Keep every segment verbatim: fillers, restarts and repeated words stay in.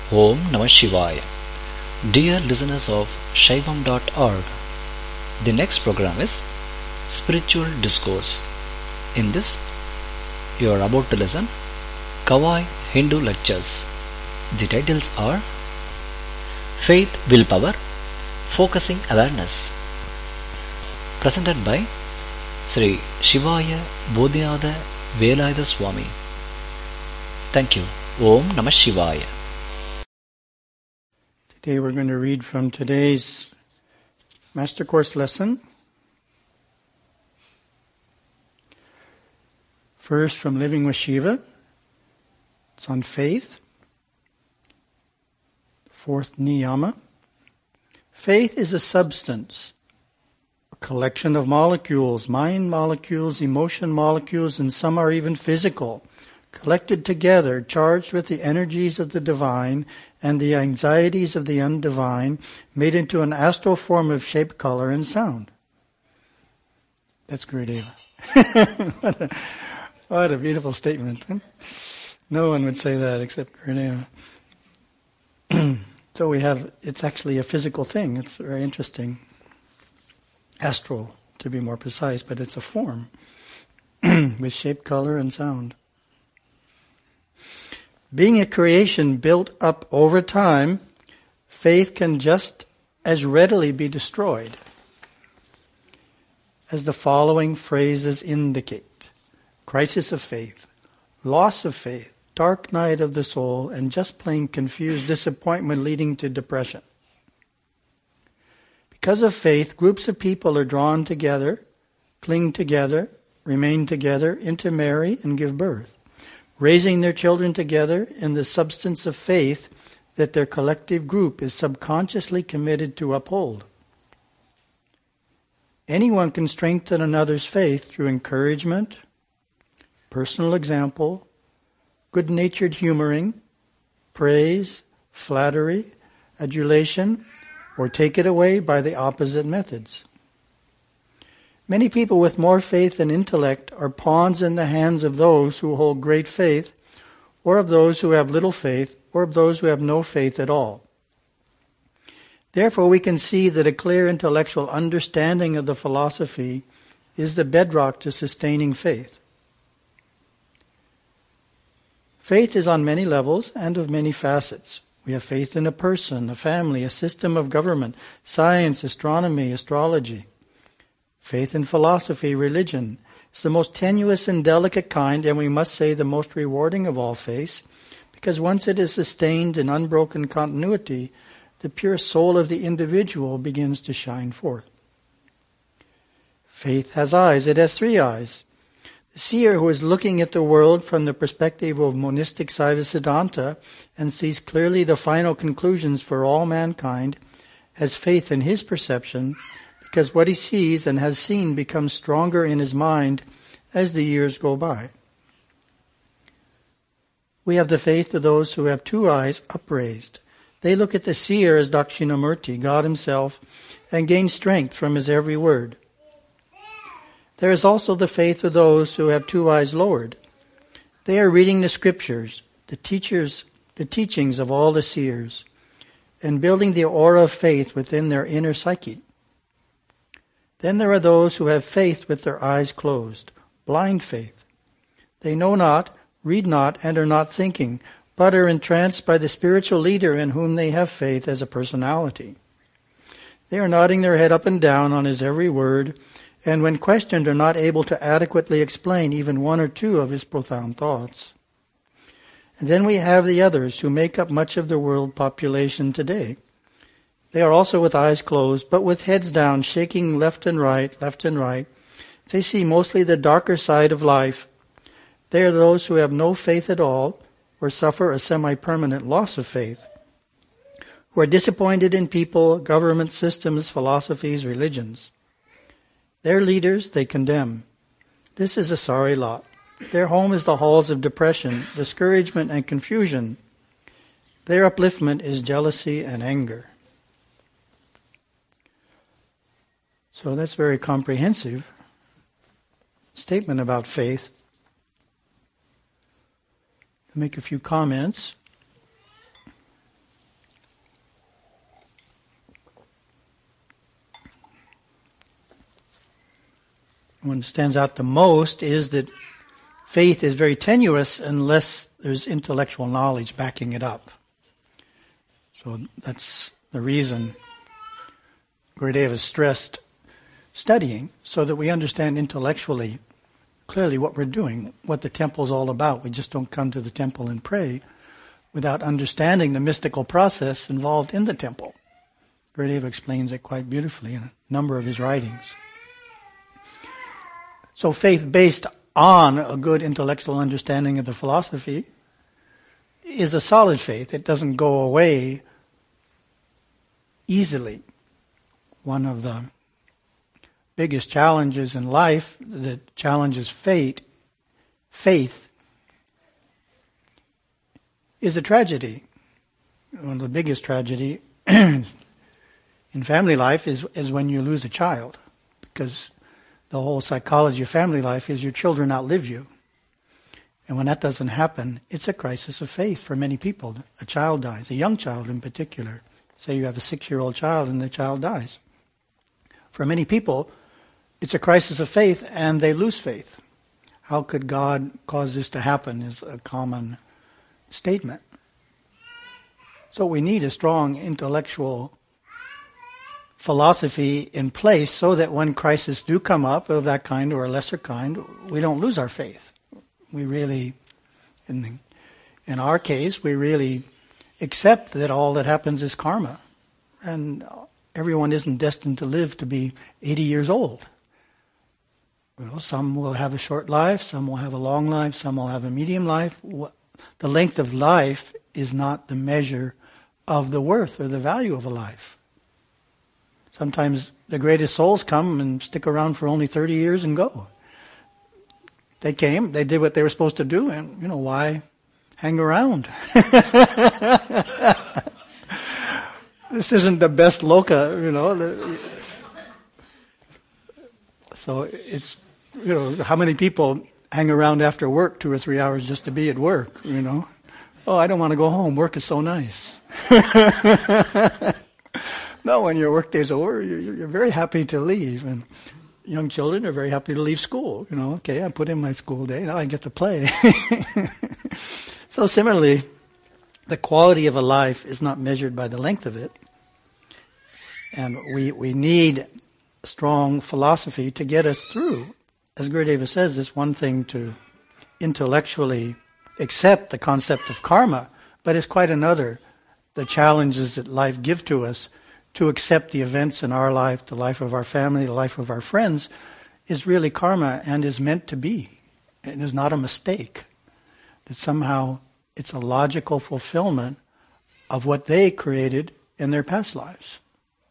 Om Namah Shivaya. Dear listeners of Shaivam dot org, the next program is Spiritual Discourse. In this, you are about to listen Kawai Hindu Lectures. The titles are Faith, Willpower, Focusing Awareness. Presented by Sri Shivaya Bodhiyada Velayada Swami. Thank you. Om Namah Shivaya. Today we're going to read from today's Master Course lesson. First from Living with Shiva. It's on faith. Fourth niyama. Faith is a substance, a collection of molecules, mind molecules, emotion molecules, and some are even physical, collected together, charged with the energies of the divine and the anxieties of the undivine, made into an astral form of shape, color, and sound. That's Gurudeva. what, a, what a beautiful statement. Huh? No one would say that except Gurudeva. So we have, it's actually a physical thing. It's very interesting. Astral, to be more precise, but it's a form with shape, color, and sound. Being a creation built up over time, faith can just as readily be destroyed, as the following phrases indicate: crisis of faith, loss of faith, dark night of the soul, and just plain confused disappointment leading to depression. Because of faith, groups of people are drawn together, cling together, remain together, intermarry, and give birth, raising their children together in the substance of faith that their collective group is subconsciously committed to uphold. Anyone can strengthen another's faith through encouragement, personal example, good-natured humoring, praise, flattery, adulation, or take it away by the opposite methods. Many people with more faith than intellect are pawns in the hands of those who hold great faith, or of those who have little faith, or of those who have no faith at all. Therefore, we can see that a clear intellectual understanding of the philosophy is the bedrock to sustaining faith. Faith is on many levels and of many facets. We have faith in a person, a family, a system of government, science, astronomy, astrology. Faith in philosophy, religion, is the most tenuous and delicate kind, and we must say the most rewarding of all faiths, because once it is sustained in unbroken continuity, the pure soul of the individual begins to shine forth. Faith has eyes. It has three eyes. The seer who is looking at the world from the perspective of monistic Saiva Siddhanta and sees clearly the final conclusions for all mankind has faith in his perception, because what he sees and has seen becomes stronger in his mind as the years go by. We have the faith of those who have two eyes upraised. They look at the seer as Dakshinamurti, God himself, and gain strength from his every word. There is also the faith of those who have two eyes lowered. They are reading the scriptures, the teachers, the teachings of all the seers, and building the aura of faith within their inner psyche. Then there are those who have faith with their eyes closed, blind faith. They know not, read not, and are not thinking, but are entranced by the spiritual leader in whom they have faith as a personality. They are nodding their head up and down on his every word, and when questioned are not able to adequately explain even one or two of his profound thoughts. And then we have the others who make up much of the world population today. They are also with eyes closed, but with heads down, shaking left and right, left and right. They see mostly the darker side of life. They are those who have no faith at all, or suffer a semi-permanent loss of faith, who are disappointed in people, government systems, philosophies, religions. Their leaders they condemn. This is a sorry lot. Their home is the halls of depression, discouragement, and confusion. Their upliftment is jealousy and anger. So that's very comprehensive statement about faith. To make a few comments. one stands out the most is that faith is very tenuous unless there's intellectual knowledge backing it up. So that's the reason Gurudev has stressed studying, so that we understand intellectually clearly what we're doing, what the temple's all about. We just don't come to the temple and pray without understanding the mystical process involved in the temple. Gurudev explains it quite beautifully in a number of his writings. So faith based on a good intellectual understanding of the philosophy is a solid faith. It doesn't go away easily. One of the biggest challenges in life that challenges fate, faith, is a tragedy. One of the biggest tragedy in family life is, is when you lose a child, because the whole psychology of family life is your children outlive you. And when that doesn't happen, it's a crisis of faith for many people. A child dies, a young child in particular. Say you have a six-year-old child and the child dies. For many people, it's a crisis of faith and they lose faith. How could God cause this to happen is a common statement. So we need a strong intellectual philosophy in place so that when crises do come up of that kind or a lesser kind, we don't lose our faith. We really, in, the, in our case, we really accept that all that happens is karma. And everyone isn't destined to live to be eighty years old. Well, some will have a short life, some will have a long life, some will have a medium life. The length of life is not the measure of the worth or the value of a life. Sometimes the greatest souls come and stick around for only thirty years and go. They came, they did what they were supposed to do, and, you know, why hang around? This isn't the best loka, you know. So it's, you know, how many people hang around after work two or three hours just to be at work, you know? Oh, I don't want to go home. Work is so nice. No, when your work day's over, you're, you're very happy to leave. And young children are very happy to leave school. You know, okay, I put in my school day. Now I get to play. So similarly, the quality of a life is not measured by the length of it. And we, we need strong philosophy to get us through. As Gurudeva says, it's one thing to intellectually accept the concept of karma, but it's quite another, the challenges that life give to us, to accept the events in our life, the life of our family, the life of our friends, is really karma and is meant to be. It is not a mistake. That somehow it's a logical fulfillment of what they created in their past lives.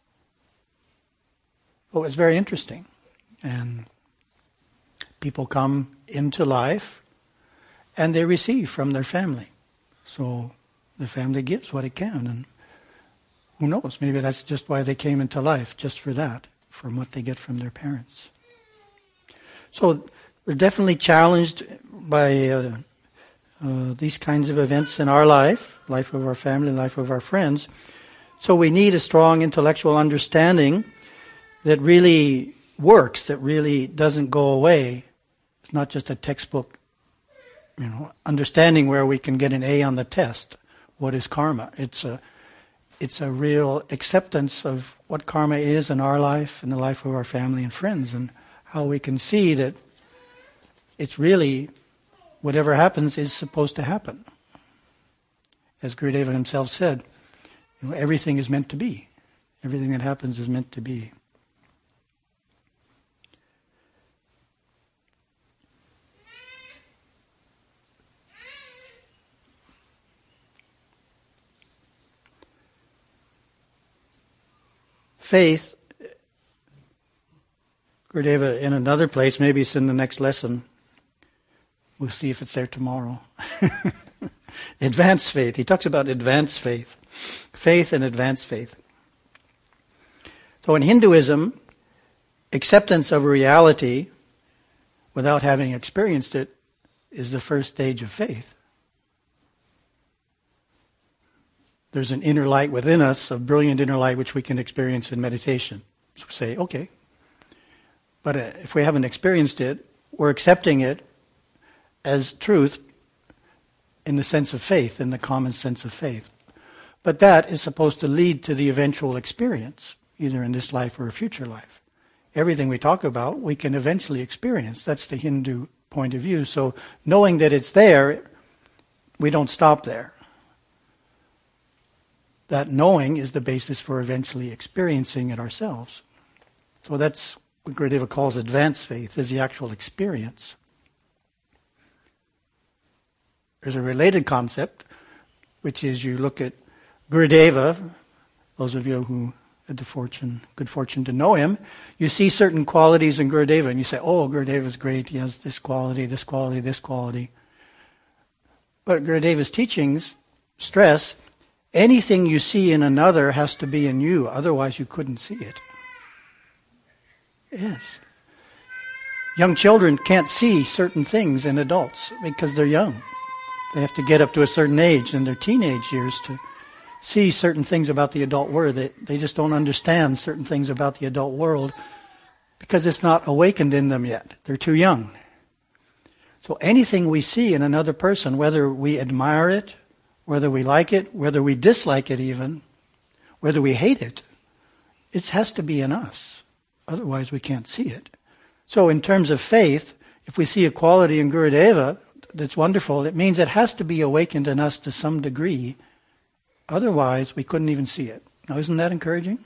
Oh, it's very interesting. And people come into life and they receive from their family. So the family gives what it can, and who knows, maybe that's just why they came into life, just for that, from what they get from their parents. So we're definitely challenged by uh, uh, these kinds of events in our life, life of our family, life of our friends. So we need a strong intellectual understanding that really works, that really doesn't go away. It's not just a textbook, you know, understanding where we can get an A on the test. What is karma? It's a It's a real acceptance of what karma is in our life and the life of our family and friends, and how we can see that it's really, whatever happens is supposed to happen. As Gurudeva himself said, you know, everything is meant to be. Everything that happens is meant to be. Faith, Gurudeva in another place, maybe it's in the next lesson. We'll see if it's there tomorrow. Advanced faith. He talks about advanced faith. Faith and advanced faith. So in Hinduism, acceptance of reality without having experienced it is the first stage of faith. There's an inner light within us, a brilliant inner light which we can experience in meditation. So say, okay, But uh, if we haven't experienced it, we're accepting it as truth in the sense of faith, in the common sense of faith. But that is supposed to lead to the eventual experience, either in this life or a future life. Everything we talk about, we can eventually experience. That's the Hindu point of view. So knowing that it's there, we don't stop there. That knowing is the basis for eventually experiencing it ourselves. So that's what Gurudeva calls advanced faith, is the actual experience. There's a related concept, which is you look at Gurudeva, those of you who had the fortune, good fortune to know him, you see certain qualities in Gurudeva and you say, oh, Gurudeva's great, he has this quality, this quality, this quality. But Gurudeva's teachings stress, anything you see in another has to be in you, otherwise you couldn't see it. Yes. Young children can't see certain things in adults because they're young. They have to get up to a certain age in their teenage years to see certain things about the adult world. They, they just don't understand certain things about the adult world because it's not awakened in them yet. They're too young. So anything we see in another person, whether we admire it, whether we like it, whether we dislike it even, whether we hate it, it has to be in us. Otherwise we can't see it. So in terms of faith, if we see a quality in Gurudeva that's wonderful, it means it has to be awakened in us to some degree. Otherwise, we couldn't even see it. Now, isn't that encouraging?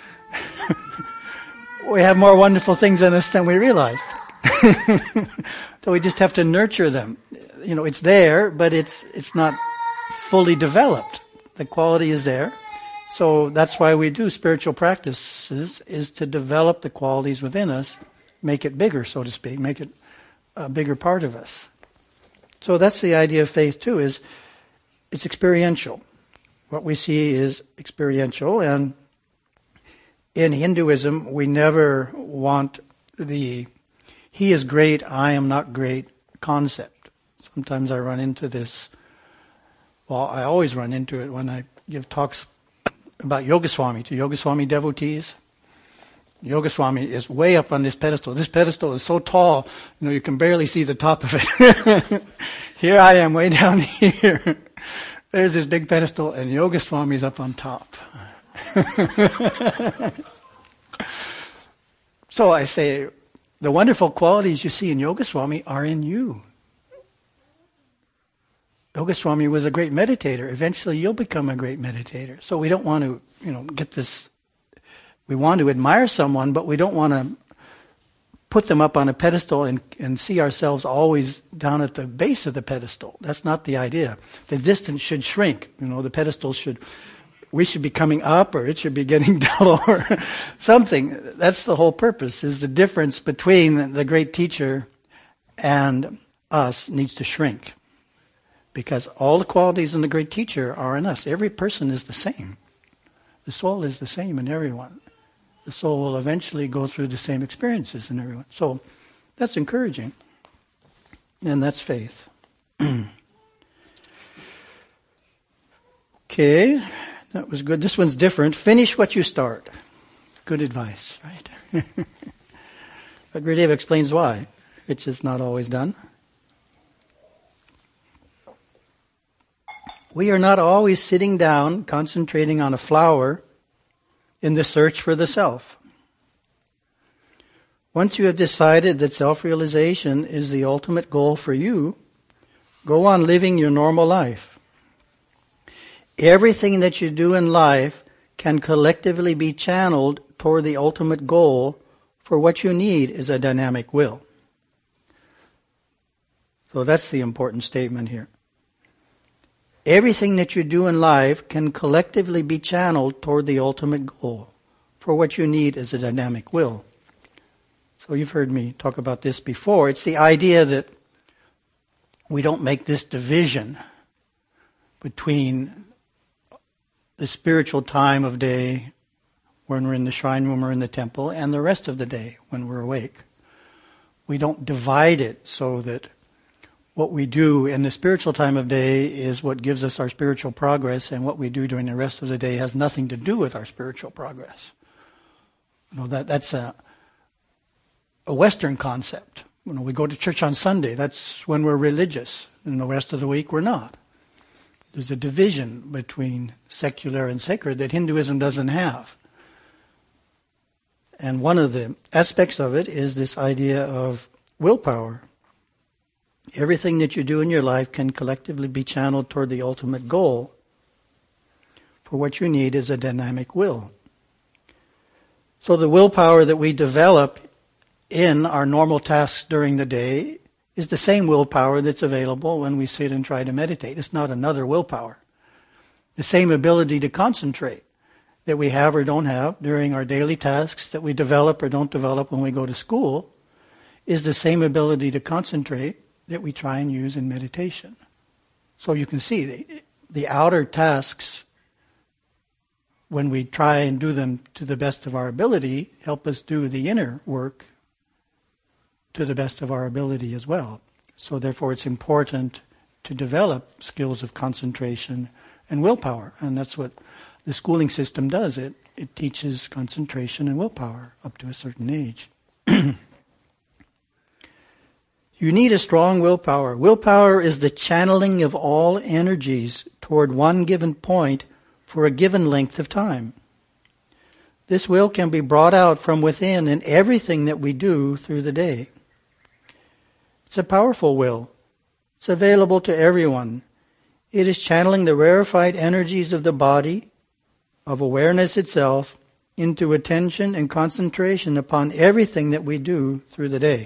We have more wonderful things in us than we realize. So we just have to nurture them. You know, it's there, but it's it's not fully developed. The quality is there. So that's why we do spiritual practices, is to develop the qualities within us, make it bigger, so to speak, make it a bigger part of us. So that's the idea of faith too, is it's experiential. What we see is experiential, and in Hinduism we never want the he is great, I am not great concept. Sometimes I run into this, well, I always run into it when I give talks about Yogaswami to Yogaswami devotees. Yogaswami is way up on this pedestal. This pedestal is so tall, you know, you can barely see the top of it. Here I am way down here. There's this big pedestal and Yogaswami's up on top. So I say, the wonderful qualities you see in Yogaswami are in you. Yogaswami was a great meditator. Eventually you'll become a great meditator. So we don't want to, you know, get this. We want to admire someone, but we don't want to put them up on a pedestal and, and see ourselves always down at the base of the pedestal. That's not the idea. The distance should shrink. You know, the pedestal should, we should be coming up, or it should be getting down, or something. That's the whole purpose, is the difference between the great teacher and us needs to shrink. Because all the qualities in the great teacher are in us. Every person is the same. The soul is the same in everyone. The soul will eventually go through the same experiences in everyone. So that's encouraging. And that's faith. Okay, that was good. This one's different. Finish what you start. Good advice, right? But Gurudeva explains why, which is not always done. We are not always sitting down, concentrating on a flower in the search for the self. Once you have decided that self-realization is the ultimate goal for you, go on living your normal life. Everything that you do in life can collectively be channeled toward the ultimate goal, for what you need is a dynamic will. So that's the important statement here. Everything that you do in life can collectively be channeled toward the ultimate goal. For what you need is a dynamic will. So you've heard me talk about this before. It's the idea that we don't make this division between the spiritual time of day when we're in the shrine room or in the temple and the rest of the day when we're awake. We don't divide it so that what we do in the spiritual time of day is what gives us our spiritual progress, and what we do during the rest of the day has nothing to do with our spiritual progress. You know, that that's a a Western concept. You know, we go to church on Sunday. That's when we're religious. And the rest of the week we're not. There's a division between secular and sacred that Hinduism doesn't have. And one of the aspects of it is this idea of willpower. Everything that you do in your life can collectively be channeled toward the ultimate goal. For what you need is a dynamic will. So the willpower that we develop in our normal tasks during the day is the same willpower that's available when we sit and try to meditate. It's not another willpower. The same ability to concentrate that we have or don't have during our daily tasks that we develop or don't develop when we go to school is the same ability to concentrate that we try and use in meditation. So you can see the, the outer tasks, when we try and do them to the best of our ability, help us do the inner work to the best of our ability as well. So therefore it's important to develop skills of concentration and willpower. And that's what the schooling system does. It, it teaches concentration and willpower up to a certain age. You need a strong willpower. Willpower is the channeling of all energies toward one given point for a given length of time. This will can be brought out from within in everything that we do through the day. It's a powerful will. It's available to everyone. It is channeling the rarefied energies of the body, of awareness itself, into attention and concentration upon everything that we do through the day.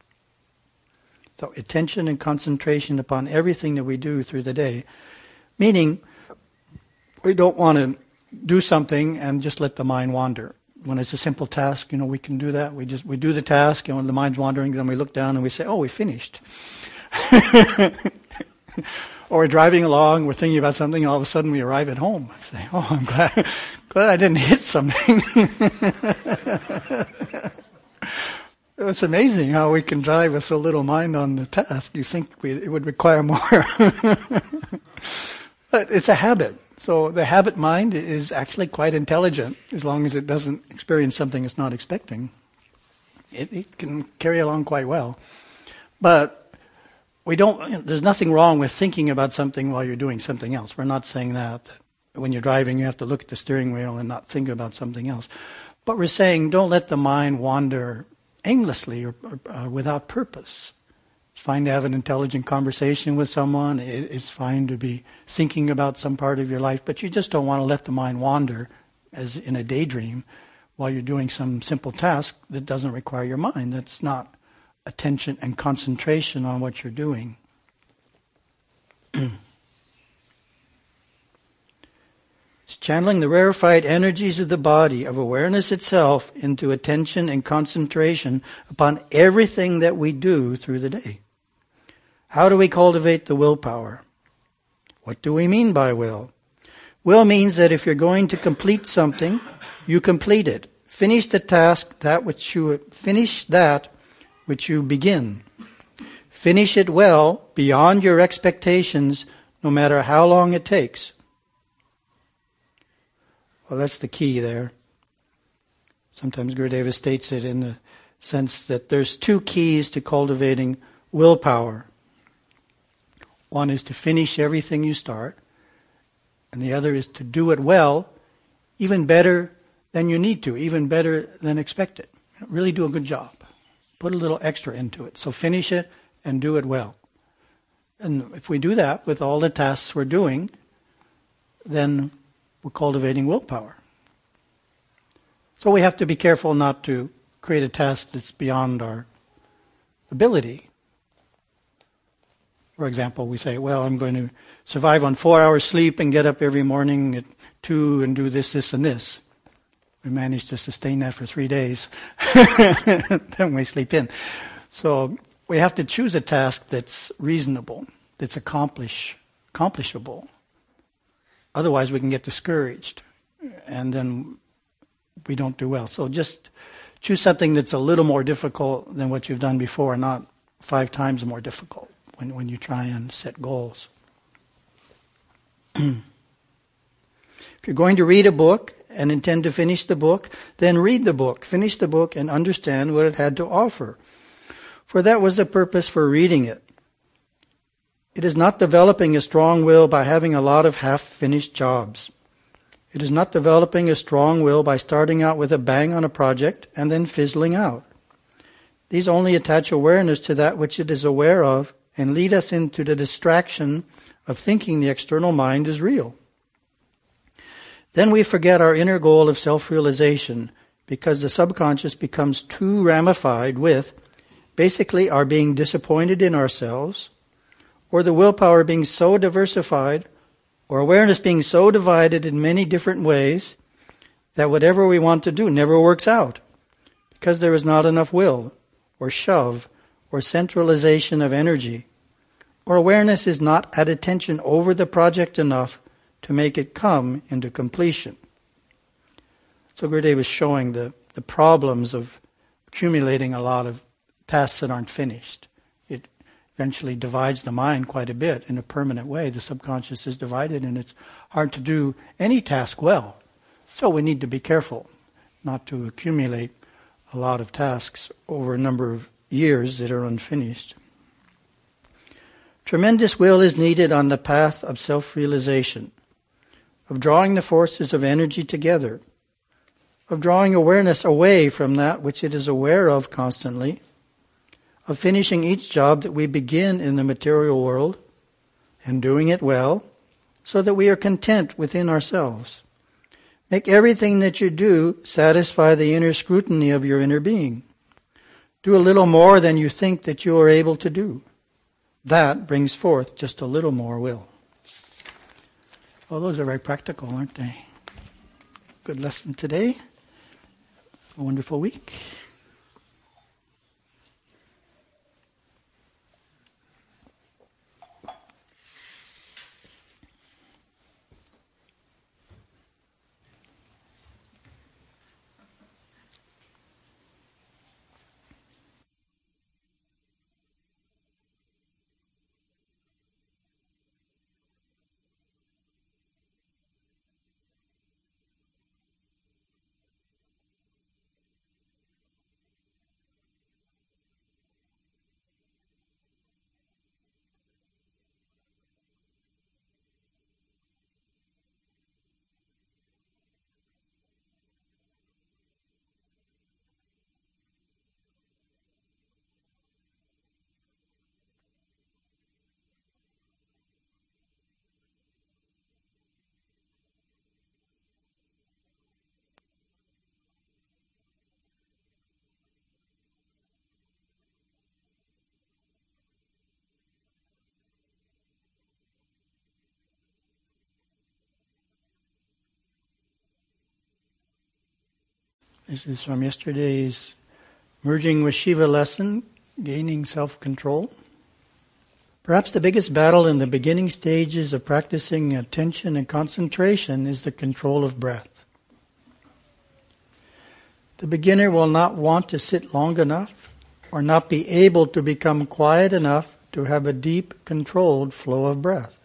So attention and concentration upon everything that we do through the day. Meaning, we don't want to do something and just let the mind wander. When it's a simple task, you know, we can do that. We just we do the task, and when the mind's wandering, then we look down and we say, oh, we finished. Or we're driving along, we're thinking about something, and all of a sudden we arrive at home. I say, oh, I'm glad, glad I didn't hit something. It's amazing how we can drive a so little mind on the task. You think we, it would require more. But it's a habit. So the habit mind is actually quite intelligent as long as it doesn't experience something it's not expecting. It, it can carry along quite well. But we don't. There's nothing wrong with thinking about something while you're doing something else. We're not saying that, that when you're driving you have to look at the steering wheel and not think about something else. But we're saying don't let the mind wander aimlessly or, or uh, without purpose. It's fine to have an intelligent conversation with someone. It, it's fine to be thinking about some part of your life, but you just don't want to let the mind wander as in a daydream while you're doing some simple task that doesn't require your mind. That's not attention and concentration on what you're doing. It's channeling the rarefied energies of the body, of awareness itself, into attention and concentration upon everything that we do through the day. How do we cultivate the willpower? What do we mean by will? Will means that if you're going to complete something, you complete it. Finish the task, that which you finish that which you begin. Finish it well, beyond your expectations, no matter how long it takes. Well, that's the key there. Sometimes Gurudeva states it in the sense that there's two keys to cultivating willpower. One is to finish everything you start, and the other is to do it well, even better than you need to, even better than expected. Really do a good job. Put a little extra into it. So finish it and do it well. And if we do that with all the tasks we're doing, then we're cultivating willpower. So we have to be careful not to create a task that's beyond our ability. For example, we say, well, I'm going to survive on four hours sleep and get up every morning at two and do this, this, and this. We manage to sustain that for three days. Then we sleep in. So we have to choose a task that's reasonable, that's accomplish, accomplishable. Otherwise, we can get discouraged, and then we don't do well. So just choose something that's a little more difficult than what you've done before, not five times more difficult when, when you try and set goals. If you're going to read a book and intend to finish the book, then read the book, finish the book, and understand what it had to offer. For that was the purpose for reading it. It is not developing a strong will by having a lot of half-finished jobs. It is not developing a strong will by starting out with a bang on a project and then fizzling out. These only attach awareness to that which it is aware of and lead us into the distraction of thinking the external mind is real. Then we forget our inner goal of self-realization because the subconscious becomes too ramified with basically our being disappointed in ourselves, or the willpower being so diversified, or awareness being so divided in many different ways that whatever we want to do never works out because there is not enough will, or shove, or centralization of energy, or awareness is not at attention over the project enough to make it come into completion. So Gurudev was showing the, the problems of accumulating a lot of tasks that aren't finished. It eventually divides the mind quite a bit in a permanent way. The subconscious is divided and it's hard to do any task well. So we need to be careful not to accumulate a lot of tasks over a number of years that are unfinished. Tremendous will is needed on the path of self-realization, of drawing the forces of energy together, of drawing awareness away from that which it is aware of constantly, of finishing each job that we begin in the material world and doing it well so that we are content within ourselves. Make everything that you do satisfy the inner scrutiny of your inner being. Do a little more than you think that you are able to do. That brings forth just a little more will. Well, those are very practical, aren't they? Good lesson today. A wonderful week. This is from yesterday's Merging with Shiva lesson, Gaining Self-Control. Perhaps the biggest battle in the beginning stages of practicing attention and concentration is the control of breath. The beginner will not want to sit long enough or not be able to become quiet enough to have a deep, controlled flow of breath.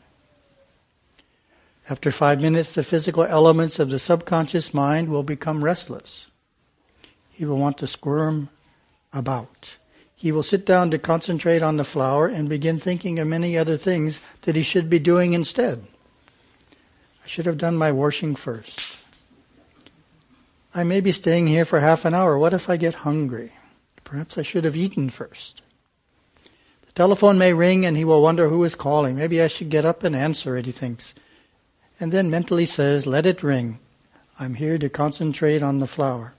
After five minutes, the physical elements of the subconscious mind will become restless. He will want to squirm about. He will sit down to concentrate on the flower and begin thinking of many other things that he should be doing instead. I should have done my washing first. I may be staying here for half an hour. What if I get hungry? Perhaps I should have eaten first. The telephone may ring and he will wonder who is calling. Maybe I should get up and answer it, he thinks. And then mentally says, let it ring. I'm here to concentrate on the flower.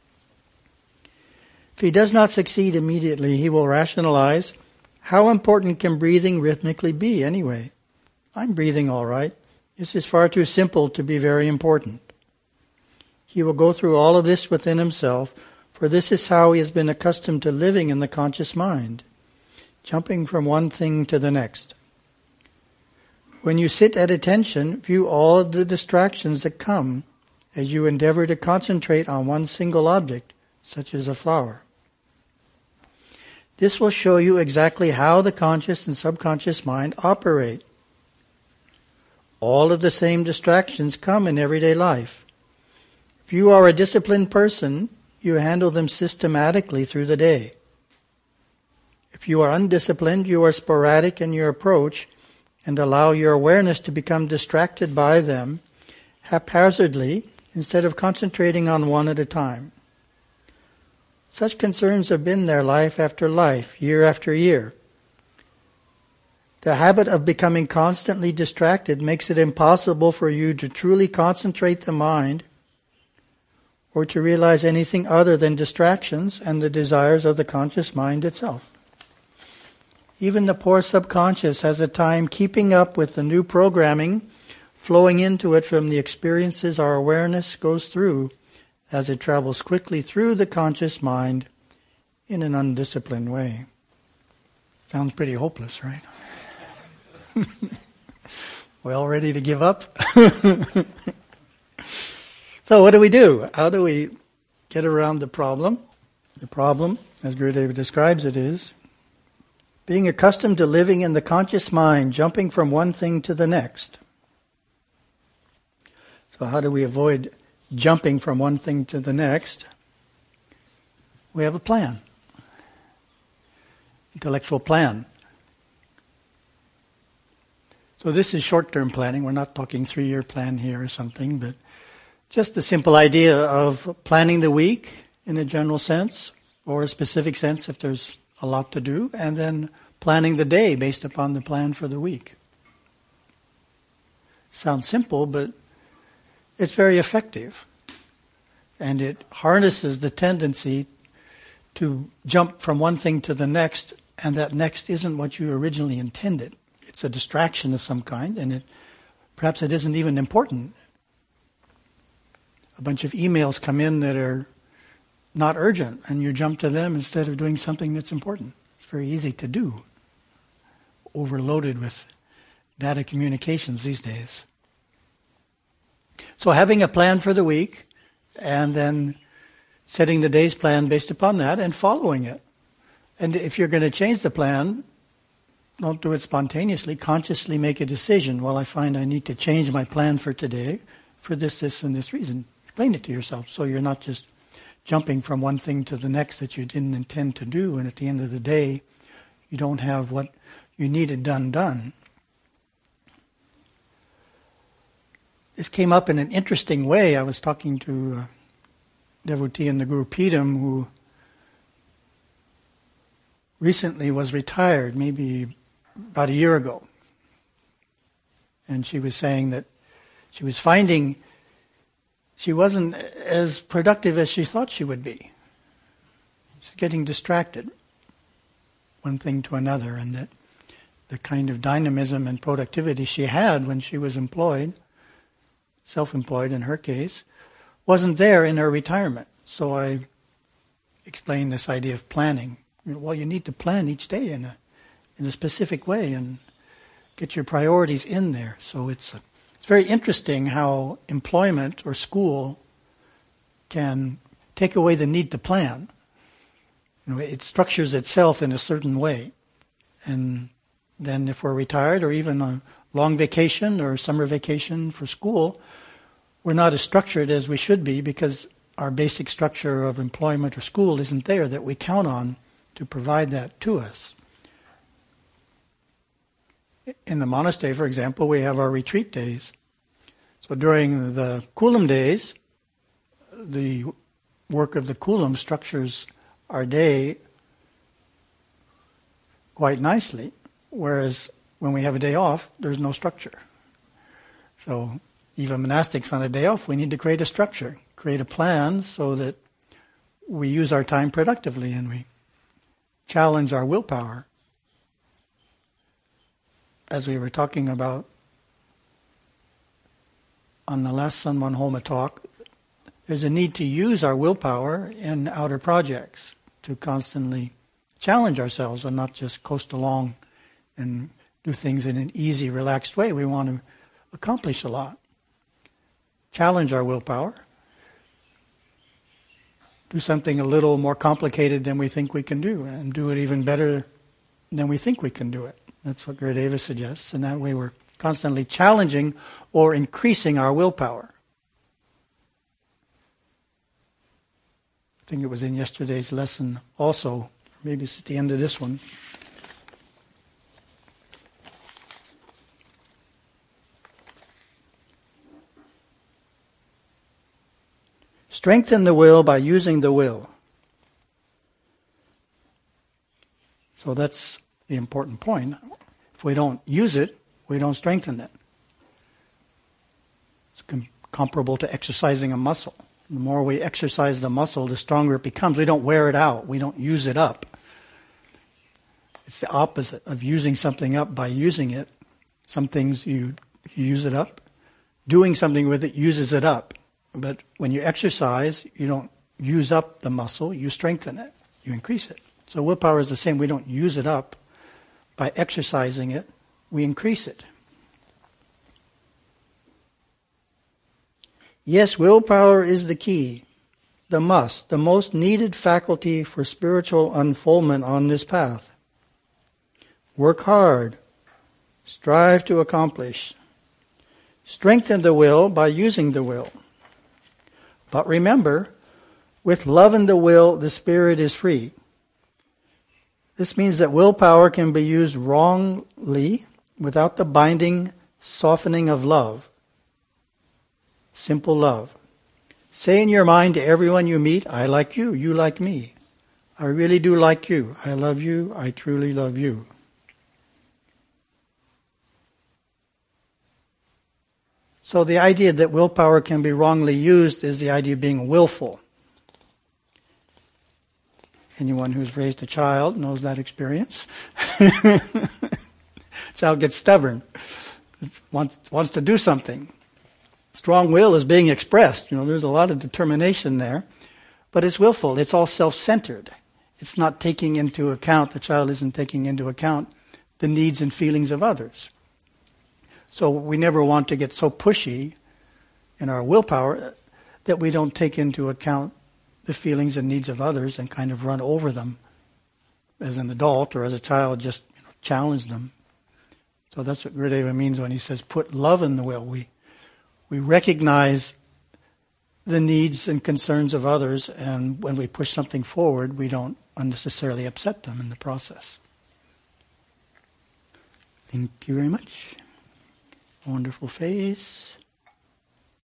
If he does not succeed immediately, he will rationalize, how important can breathing rhythmically be anyway? I'm breathing all right. This is far too simple to be very important. He will go through all of this within himself, for this is how he has been accustomed to living in the conscious mind, jumping from one thing to the next. When you sit at attention, view all of the distractions that come as you endeavor to concentrate on one single object, such as a flower. This will show you exactly how the conscious and subconscious mind operate. All of the same distractions come in everyday life. If you are a disciplined person, you handle them systematically through the day. If you are undisciplined, you are sporadic in your approach and allow your awareness to become distracted by them haphazardly instead of concentrating on one at a time. Such concerns have been there life after life, year after year. The habit of becoming constantly distracted makes it impossible for you to truly concentrate the mind or to realize anything other than distractions and the desires of the conscious mind itself. Even the poor subconscious has a time keeping up with the new programming flowing into it from the experiences our awareness goes through as it travels quickly through the conscious mind in an undisciplined way. Sounds pretty hopeless, right? We all ready to give up? So what do we do? How do we get around the problem? The problem, as Gurudeva describes it, is being accustomed to living in the conscious mind, jumping from one thing to the next. So how do we avoid jumping from one thing to the next? We have a plan. Intellectual plan. So this is short-term planning. We're not talking three-year plan here or something, but just the simple idea of planning the week in a general sense, or a specific sense if there's a lot to do, and then planning the day based upon the plan for the week. Sounds simple, but it's very effective. And it harnesses the tendency to jump from one thing to the next, and that next isn't what you originally intended. It's a distraction of some kind, and it perhaps it isn't even important. A bunch of emails come in that are not urgent, and you jump to them instead of doing something that's important. It's very easy to do. Overloaded with data communications these days. So having a plan for the week, and then setting the day's plan based upon that, and following it. And if you're going to change the plan, don't do it spontaneously. Consciously make a decision. Well, I find I need to change my plan for today for this, this, and this reason. Explain it to yourself so you're not just jumping from one thing to the next that you didn't intend to do, and at the end of the day, you don't have what you needed done done. This came up in an interesting way. I was talking to a devotee in the Guru Peedam who recently was retired, maybe about a year ago. And she was saying that she was finding she wasn't as productive as she thought she would be. She's getting distracted, one thing to another, and that the kind of dynamism and productivity she had when she was employed, self-employed in her case, wasn't there in her retirement. So I explained this idea of planning. Well, you need to plan each day in a in a specific way and get your priorities in there. So it's a, it's very interesting how employment or school can take away the need to plan. You know, it structures itself in a certain way. And then if we're retired or even a long vacation or summer vacation for school, we're not as structured as we should be because our basic structure of employment or school isn't there that we count on to provide that to us. In the monastery, for example, we have our retreat days. So during the Kulam days, the work of the Kulam structures our day quite nicely, whereas when we have a day off, there's no structure. So even monastics on a day off, we need to create a structure, create a plan so that we use our time productively and we challenge our willpower. As we were talking about on the last Sanman Homa talk, there's a need to use our willpower in outer projects to constantly challenge ourselves and not just coast along and do things in an easy, relaxed way. We want to accomplish a lot. Challenge our willpower. Do something a little more complicated than we think we can do and do it even better than we think we can do it. That's what Gurudeva suggests, and that way we're constantly challenging or increasing our willpower. think it was in yesterday's lesson also. Maybe it's at the end of this one. Strengthen the will by using the will. So that's the important point. If we don't use it, we don't strengthen it. It's com- comparable to exercising a muscle. The more we exercise the muscle, the stronger it becomes. We don't wear it out. We don't use it up. It's the opposite of using something up by using it. Some things you, you use it up. Doing something with it uses it up. But when you exercise, you don't use up the muscle, you strengthen it, you increase it. So willpower is the same. We don't use it up. By exercising it, we increase it. Yes, willpower is the key, the must, the most needed faculty for spiritual unfoldment on this path. Work hard. Strive to accomplish. Strengthen the will by using the will. But remember, with love in the will, the spirit is free. This means that willpower can be used wrongly without the binding, softening of love. Simple love. Say in your mind to everyone you meet, I like you, you like me. I really do like you. I love you, I truly love you. So the idea that willpower can be wrongly used is the idea of being willful. Anyone who's raised a child knows that experience. Child gets stubborn, wants, wants to do something. Strong will is being expressed. You know, there's a lot of determination there, but it's willful. It's all self-centered. It's not taking into account, the child isn't taking into account the needs and feelings of others. So we never want to get so pushy in our willpower that we don't take into account the feelings and needs of others and kind of run over them as an adult or as a child, just you know, challenge them. So that's what Gurudeva means when he says put love in the will. We we recognize the needs and concerns of others, and when we push something forward, we don't unnecessarily upset them in the process. Thank you very much. Wonderful face.